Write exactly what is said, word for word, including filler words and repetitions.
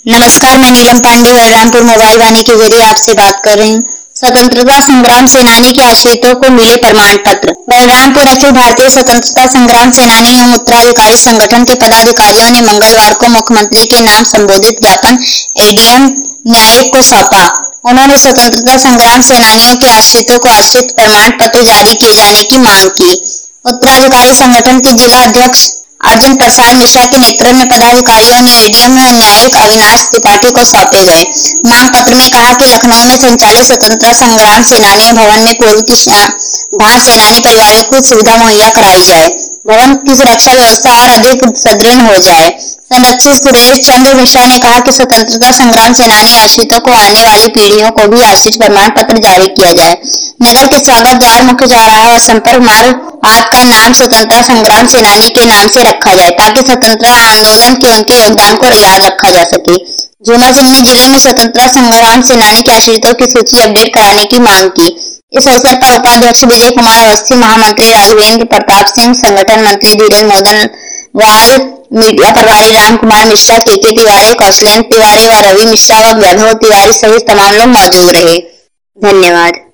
नमस्कार, मैं नीलम पांडे बलरामपुर मोबाइल वाणी के जरिए आपसे बात कर रही हूँ। स्वतंत्रता संग्राम सेनानी के आश्रितों को मिले प्रमाण पत्र। बलरामपुर अखिल भारतीय स्वतंत्रता संग्राम सेनानी एवं उत्तराधिकारी संगठन के पदाधिकारियों ने मंगलवार को मुख्यमंत्री के नाम संबोधित ज्ञापन एडीएम न्यायिक को सौंपा। उन्होंने स्वतंत्रता संग्राम सेनानियों के आश्रितों को आश्रित प्रमाण पत्र जारी किए जाने की मांग की। उत्तराधिकारी संगठन के जिला अध्यक्ष अर्जुन प्रसाद मिश्रा के नेतृत्व में पदाधिकारियों ने एडीएम न्यायिक अविनाश त्रिपाठी को सौंपे गए। मांग पत्र में कहा कि लखनऊ में संचालित स्वतंत्रता संग्राम सेनानियों भवन में पूर्व की भांति सेनानी परिवारों को सुविधा मुहैया कराई जाए। भवन की सुरक्षा व्यवस्था और अधिक सुदृढ़ हो जाए। संरक्षक सुरेश चंद्र मिश्रा ने कहा कि स्वतंत्रता संग्राम सेनानी आश्रितों को आने वाली पीढ़ियों को भी आश्रित प्रमाण पत्र जारी किया जाए। नगर के स्वागत द्वार, मुख्य चौराहा और संपर्क मार्ग आग का नाम स्वतंत्रता संग्राम सेनानी के नाम से रखा जाए ताकि स्वतंत्रता आंदोलन के उनके योगदान को याद रखा जा सके। झूमा सिंह ने जिले में स्वतंत्रता संग्राम सेनानी के आश्रितों की सूची अपडेट कराने की मांग की। इस अवसर पर उपाध्यक्ष विजय कुमार अवस्थी, महामंत्री राघवेंद्र प्रताप सिंह, संगठन मंत्री धीरज मोदन वाल, मीडिया प्रभारी राम कुमार मिश्रा, के के तिवारी, कौशलेंद्र तिवारी व रवि मिश्रा व वैभव तिवारी सहित तमाम लोग मौजूद रहे। धन्यवाद।